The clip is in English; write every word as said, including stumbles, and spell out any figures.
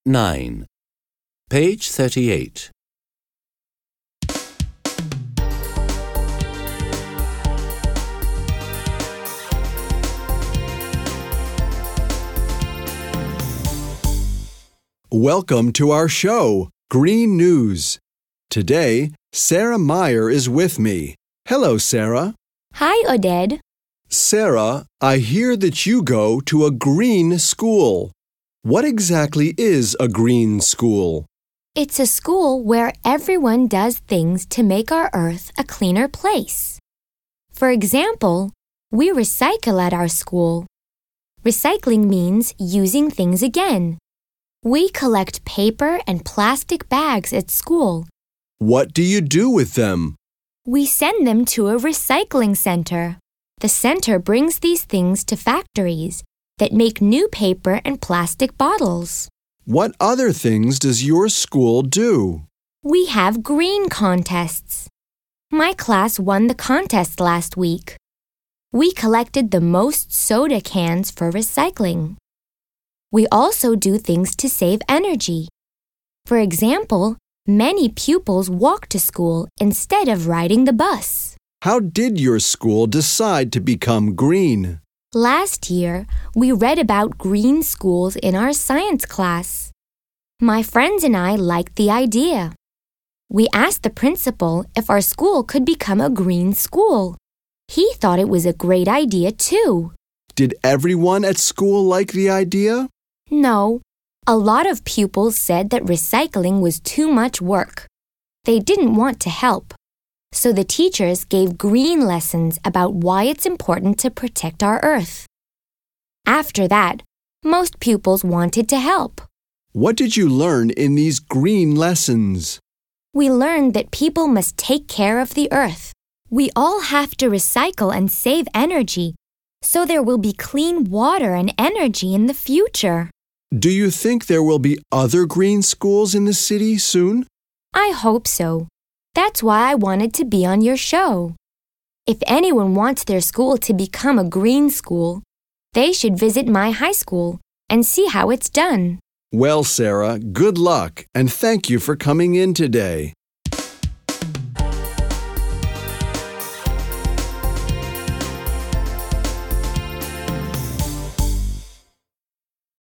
nine. Page thirty-eight. Welcome to our show, Green News. Today, Sarah Meyer is with me. Hello, Sarah. Hi, Oded. Sarah, I hear that you go to a green school. What exactly is a green school? It's a school where everyone does things to make our earth a cleaner place. For example, we recycle at our school. Recycling means using things again. We collect paper and plastic bags at school. What do you do with them? We send them to a recycling center. The center brings these things to factories that make new paper and plastic bottles. What other things does your school do? We have green contests. My class won the contest last week. We collected the most soda cans for recycling. We also do things to save energy. For example, many pupils walk to school instead of riding the bus. How did your school decide to become green? Last year, we read about green schools in our science class. My friends and I liked the idea. We asked the principal if our school could become a green school. He thought it was a great idea, too. Did everyone at school like the idea? No. A lot of pupils said that recycling was too much work. They didn't want to help. So the teachers gave green lessons about why it's important to protect our earth. After that, most pupils wanted to help. What did you learn in these green lessons? We learned that people must take care of the earth. We all have to recycle and save energy, so there will be clean water and energy in the future. Do you think there will be other green schools in the city soon? I hope so. That's why I wanted to be on your show. If anyone wants their school to become a green school, they should visit my high school and see how it's done. Well, Sarah, good luck and thank you for coming in today.